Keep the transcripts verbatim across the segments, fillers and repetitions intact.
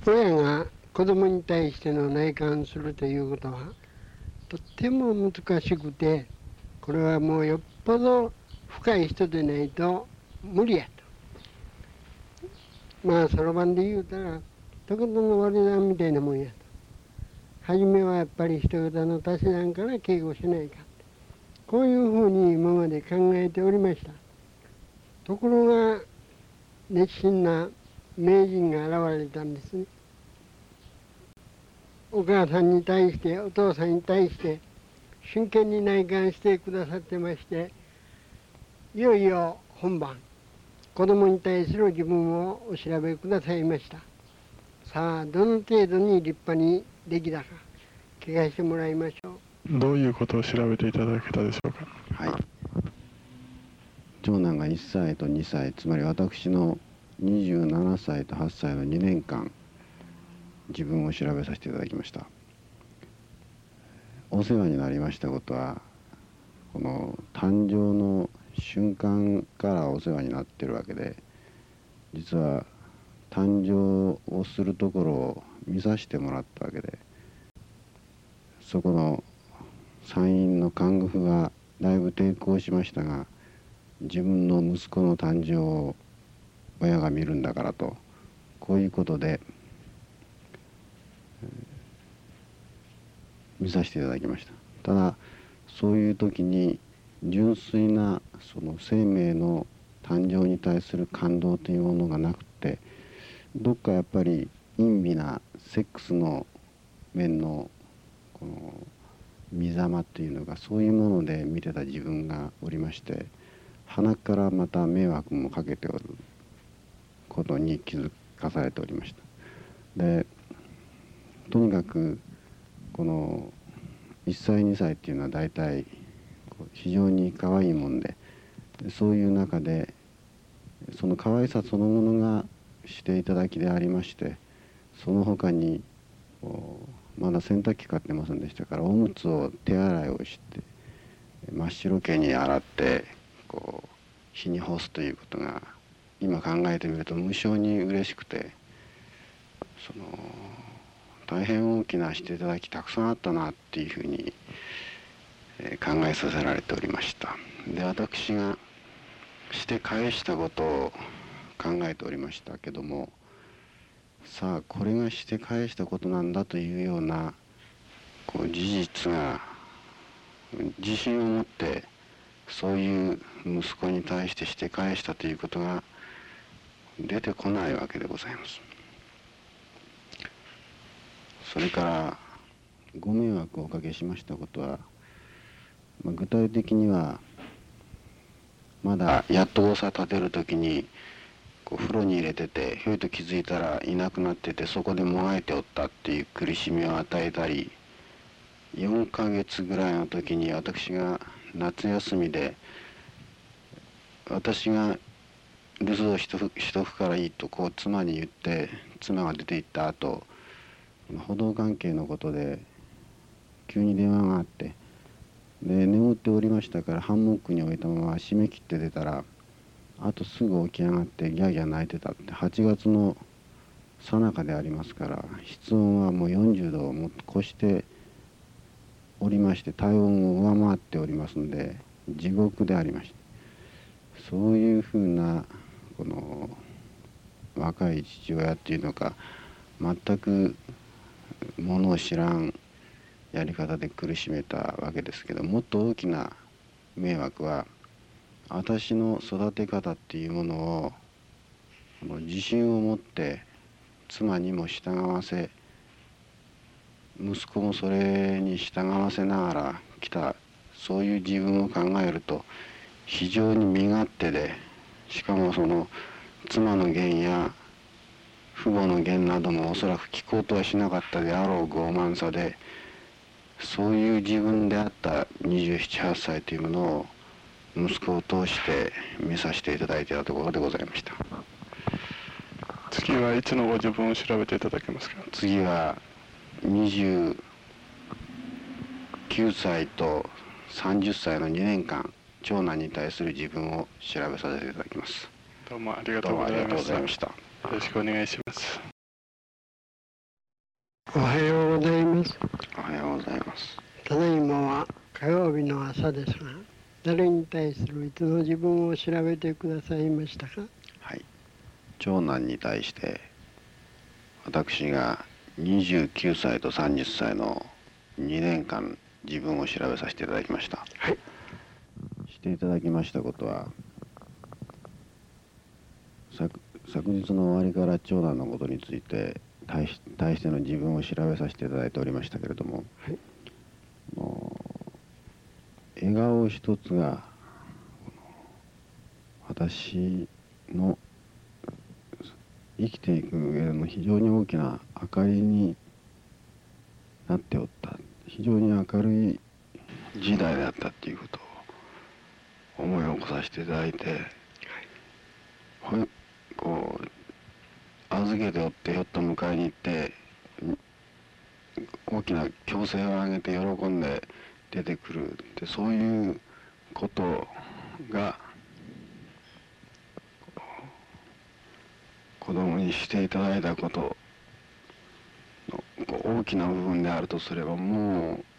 親が子供に対しての内観するということはとっても難しくて、これはもうよっぽど深い人でないと無理やと。まあそろばんで言うたらとことんの割り算みたいなもんやと。初めはやっぱり一桁の足し算から敬語しないか、こういうふうに今まで考えておりました。ところが熱心な名人が現れたんですね。お母さんに対してお父さんに対して真剣に内観してくださってまして、いよいよ本番、子供に対する自分をお調べくださいました。さあどの程度に立派にできたか聞かせてもらいましょう。どういうことを調べていただけたでしょうか。 はい、長男がいっさいとにさい、つまり私のにじゅうななさいとはっさいのにねんかん、自分を調べさせていただきました。お世話になりましたことは、この誕生の瞬間からお世話になっているわけで、実は誕生をするところを見させてもらったわけで、そこの参院の看護婦がだいぶ抵抗しましたが、自分の息子の誕生を親が見るんだからと、こういうことで見させていただきました。ただそういう時に純粋なその生命の誕生に対する感動というものがなくて、どっかやっぱり陰微なセックスの面のこの見ざまというのが、そういうもので見てた自分がおりまして、鼻からまた迷惑もかけておることに気づかされておりました。でとにかくこのいっさいにさいっていうのは大体非常に可愛いもんで、そういう中でその可愛さそのものがしていただきでありまして、その他にまだ洗濯機買ってませんでしたから、おむつを手洗いをして真っ白けに洗ってこう日に干すということが、今考えてみると無性に嬉しくて、その大変大きなしていただきたくさんあったなっていうふうに考えさせられておりました。で私がして返したことを考えておりましたけども、さあこれがして返したことなんだというようなこう事実が、自信を持ってそういう息子に対してして返したということが出てこないわけでございます。それからご迷惑をおかけしましたことは、まあ、具体的にはまだやっと大沢立てる時にこう風呂に入れてて、ひょいと気づいたらいなくなってて、そこでもがいておったっていう苦しみを与えたり、よんかげつぐらいの時に私が夏休みで、私が留守をしとくしとくからいいとこう妻に言って妻が出て行った後、報道関係のことで急に電話があって、で眠っておりましたからハンモックに置いたまま締め切って出たら、あとすぐ起き上がってギャーギャー泣いてたって。はちがつの最中でありますから、室温はもうよんじゅうどをもっと越しておりまして、体温を上回っておりますので地獄でありました。そういうふうなこの若い父親っていうのか、全くものを知らんやり方で苦しめたわけですけど、もっと大きな迷惑は、私の育て方っていうものをこの自信を持って妻にも従わせ、息子もそれに従わせながら来た、そういう自分を考えると非常に身勝手で、しかもその妻の言や父母の言などもおそらく聞こうとはしなかったであろう傲慢さで、そういう自分であったにじゅうなな、はっさいというものを息子を通して見させていただいていたところでございました。 次はいつのご自分を調べていただけますか。 次はにじゅうきゅうさいとさんじゅっさいのにねんかん、長男に対する自分を調べさせていただきます。 どうもありがとうございました。 どうもありがとうございました。 よろしくお願いします。 おはようございます。 おはようございます。 ただいまは火曜日の朝ですが、誰に対するいつの自分を調べてくださいましたか？ はい。長男に対して私がにじゅうきゅうさいとさんじゅっさいのにねんかん自分を調べさせていただきました。 はい。 していただきましたことは、昨昨日の終わりから長男のことについて対し対しての自分を調べさせていただいておりましたけれども、 はい、 もう笑顔一つが私の生きていく上での非常に大きな明かりになっておった、非常に明るい時代であったっていうことを思い起こさせていただいて、はい、こう預けておってひょっと迎えに行って大きな歓声を上げて喜んで出てくるって、そういうことが子供にしていただいたことの大きな部分であるとすれば、もう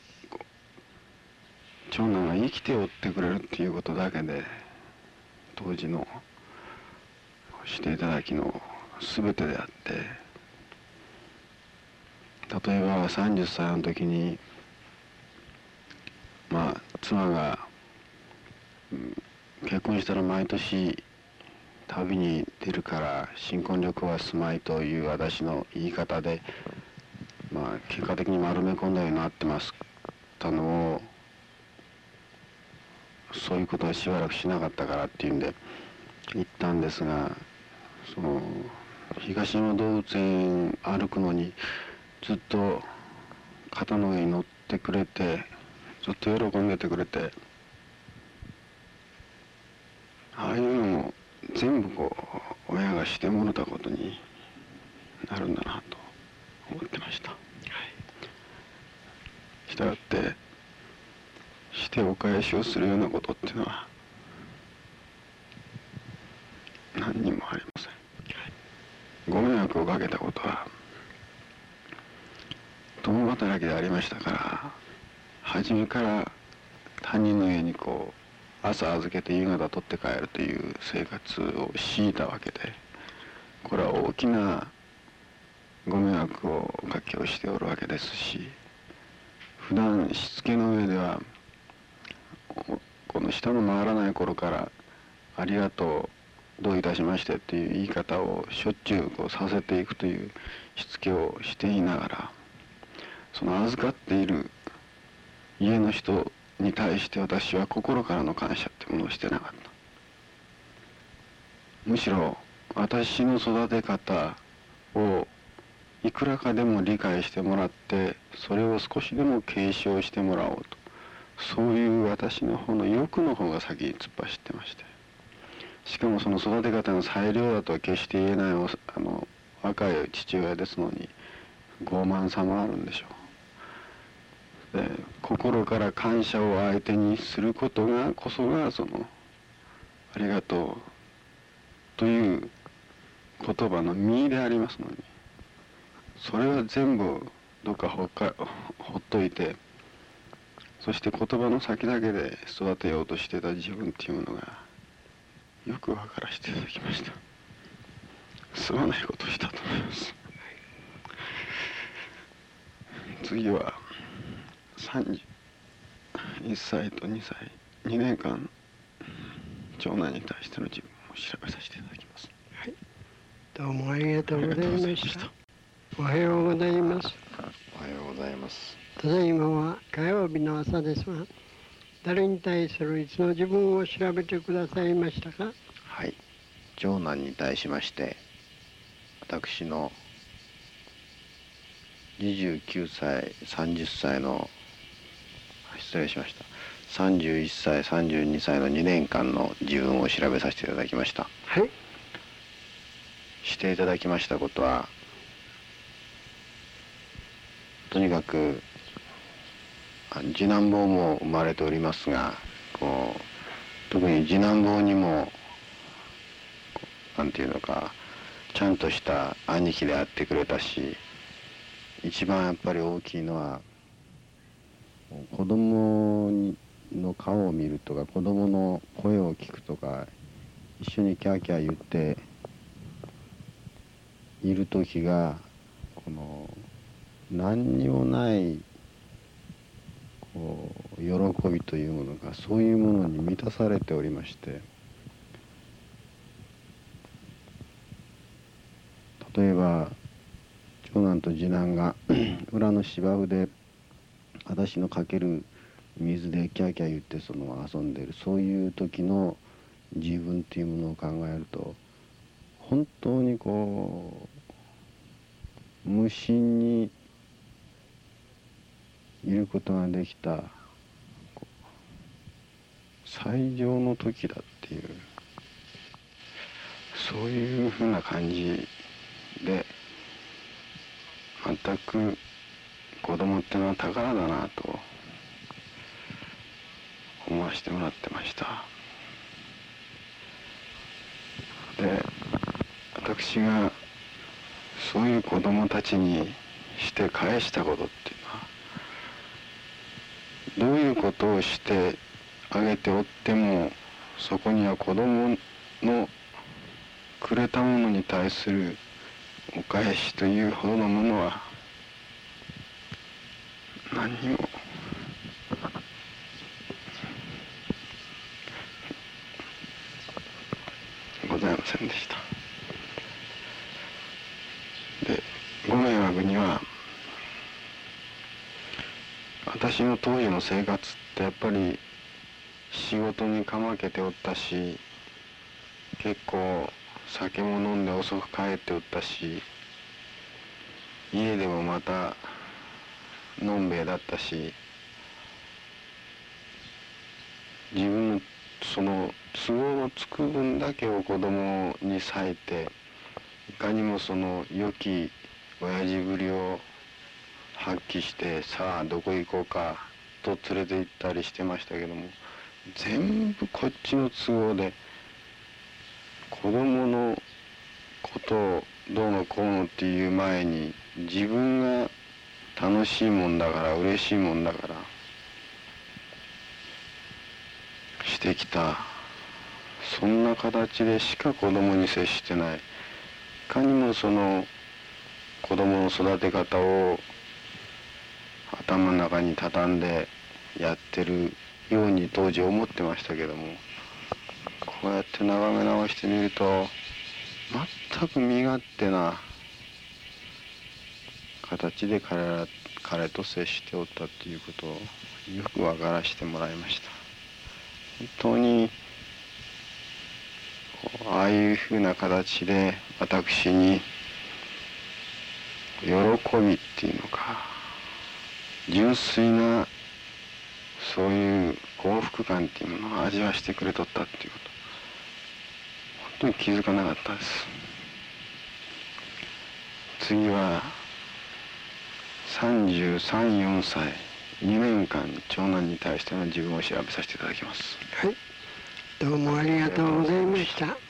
長男が生きておってくれるっていうことだけで当時のしていただきの全てであって、例えばさんじゅっさいの時にまあ妻が、うん、結婚したら毎年旅に出るから新婚旅行は住まいという私の言い方で、まあ結果的に丸め込んだようになってますたのを、そういうことはしばらくしなかったからっていうんで言ったんですが、その東山動物園歩くのにずっと肩の上に乗ってくれて、ずっと喜んでてくれて、ああいうのも全部こう親がしてもらったことになるんだなと思ってました。はい、したがってしてお返しをするようなことっていうのは何にもありません。ご迷惑をかけたことは共働きでありましたから、初めから他人の家にこう朝預けて夕方取って帰るという生活を強いたわけで、これは大きなご迷惑をおかけをしておるわけですし、普段しつけの上ではこの舌の回らない頃からありがとう、どういたしましてっていう言い方をしょっちゅうこうさせていくというしつけをしていながら、その預かっている家の人に対して私は心からの感謝ってものをしてなかった。むしろ私の育て方をいくらかでも理解してもらって、それを少しでも継承してもらおうと、そういう私の方の欲の方が先に突っ走ってまして、しかもその育て方の裁量だとは決して言えないあの若い父親ですのに傲慢さもあるんでしょう。で、心から感謝を相手にすることがこそがそのありがとうという言葉の実でありますのに、それは全部どっかほっかほっといて、そして言葉の先だけで育てようとしてた自分っていうものがよく分からせていただきました。すまないことをしたと思います。次はさんじゅういっさいとにさいにねんかん長男に対しての自分を調べさせていただきます。 はい、どうもありがとうございました。おはようございます。 おはようございます。 ただいまは火曜日の朝ですが、誰に対するいつの自分を調べてくださいましたか？ はい、長男に対しまして私のにじゅうきゅうさいさんじゅっさいの失礼しましたさんじゅういっさいさんじゅうにさいのにねんかんの自分を調べさせていただきました。 はい。 していただきましたことは、とにかく次男坊も生まれておりますが、こう特に次男坊にもなんていうのかちゃんとした兄貴であってくれたし、 一番やっぱり大きいのは子供の顔を見るとか子供の声を聞くとか一緒にキャーキャー言っている時がこの何にもないこう喜びというものがそういうものに満たされておりまして、例えば長男と次男が裏の芝生で私のかける水でキャーキャー言ってその遊んでいるそういう時の自分っていうものを考えると本当にこう無心にいることができた最上の時だっていうそういうふうな感じで全く子供ってのは宝だなと思わせてもらってました。で私がそういう子供たちにして返したことっていうのはどういうことをしてあげておってもそこには子供のくれたものに対するお返しというほどのものは何にもございませんでした。でご迷惑には私の当時の生活ってやっぱり仕事にかまけておったし結構酒も飲んで遅く帰っておったし家でもまたのんべえだったし自分のその都合のつく分だけを子供に割いていかにもその良き親父ぶりを発揮してさあどこ行こうかと連れて行ったりしてましたけども全部こっちの都合で子供のことをどうのこうのっていう前に自分が楽しいもんだから嬉しいもんだからしてきたそんな形でしか子供に接してないいかにもその子供の育て方を頭の中に畳んでやってるように当時思ってましたけどもこうやって眺め直してみると全く身勝手な形で彼ら彼と接しておったっていうことをよく分からせてもらいました。本当にああいうふうな形で私に喜びっていうのか純粋なそういう幸福感っていうものを味わしてくれとったっていうこと本当に気づかなかったです。次はさんじゅうさん、よんさいにねんかん長男に対しての自分を調べさせていただきます。 はい、どうもありがとうございました。